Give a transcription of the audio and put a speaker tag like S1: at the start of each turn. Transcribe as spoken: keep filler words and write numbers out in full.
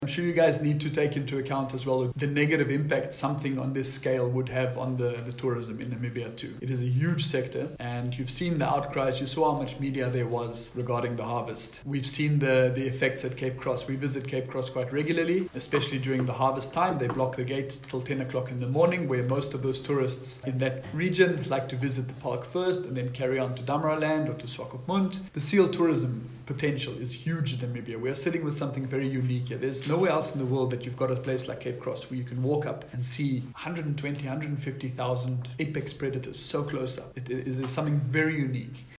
S1: I'm sure you guys need to take into account as well the negative impact something on this scale would have on the, the tourism in Namibia too. It is a huge sector, and you've seen the outcries. You saw how much media there was regarding the harvest. We've seen the, the effects at Cape Cross. We visit Cape Cross quite regularly, especially during the harvest time. They block the gate till ten o'clock in the morning, where most of those tourists in that region like to visit the park first and then carry on to Damaraland or to Swakopmund. The seal tourism potential is huge in Namibia. We are sitting with something very unique here. There's nowhere else in the world that you've got a place like Cape Cross where you can walk up and see one hundred twenty, one hundred fifty thousand apex predators so close up. It is something very unique.